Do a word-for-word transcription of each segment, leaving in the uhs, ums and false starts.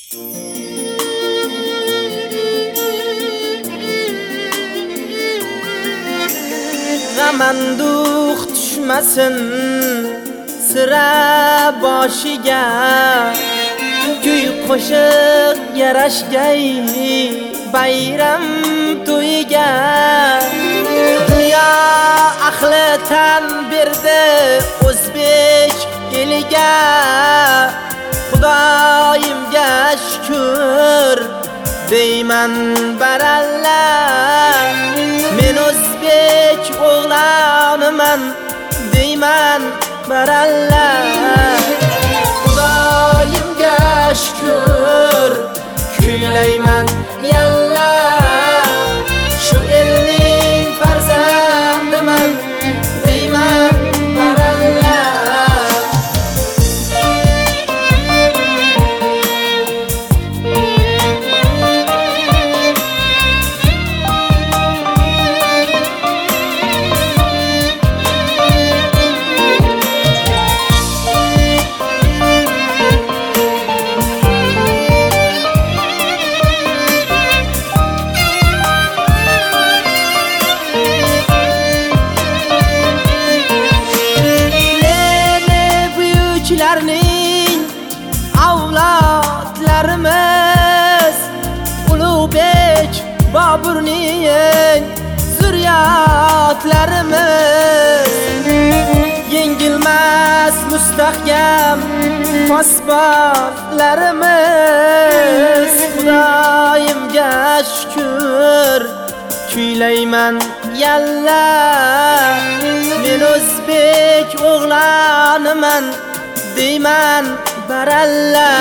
G'amanduq tushmasin sira boshiga, kuy qo'shiq yarashgay bayram to'yiga. Dunyo ahli tan berdi o'zbek eliga, Xudoyimga shukr deyman baralla. Men o'zbek o'g'loniman deyman baralla. Xudoyimga shukr kuylayman yalla. Shu elning farzandiman deyman baralla. Larning avlodlarimiz, Ulug'bek Boburning zurriyotlarimiz. Yengilmas mustahkam posbonlarimiz. Xudoyimga shukr kuylayman yalla. Men o'zbek o'g'loniman deyman baralla.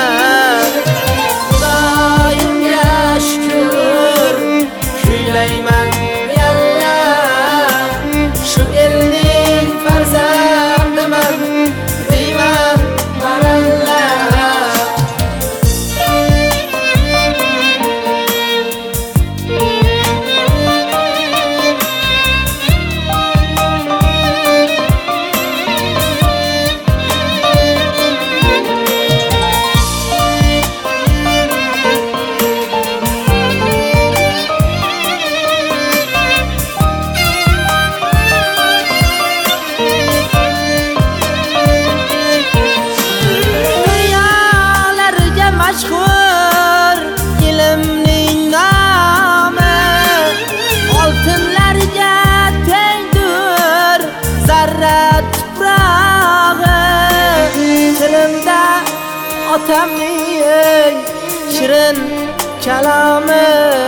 Xudoyimga shukr kuylayman yalla. Shu elning farzandiman deyman baralla. Mashhur ilmning nomi, oltinlarga tengdir zarra tuprog'i. Tilimda otamning shirin kalomi.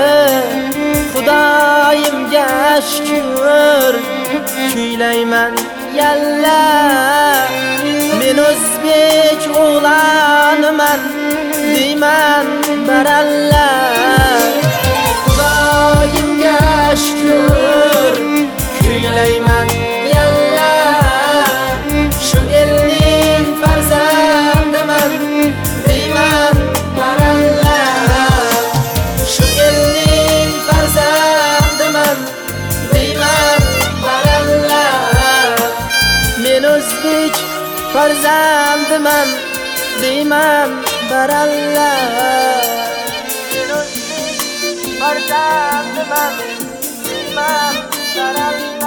Xudoyimga shukr kuylayman yalla. Men o'zbek o'g'loniman deyman baralla. Xudoyimga shukr kuylayman yalla. Shu elning farzandiman deyman baralla. Shu elning farzandiman deyman baralla. Men o'zbek farzandiman deyman baralla. Men o'zbek farzandiman deyman baralla.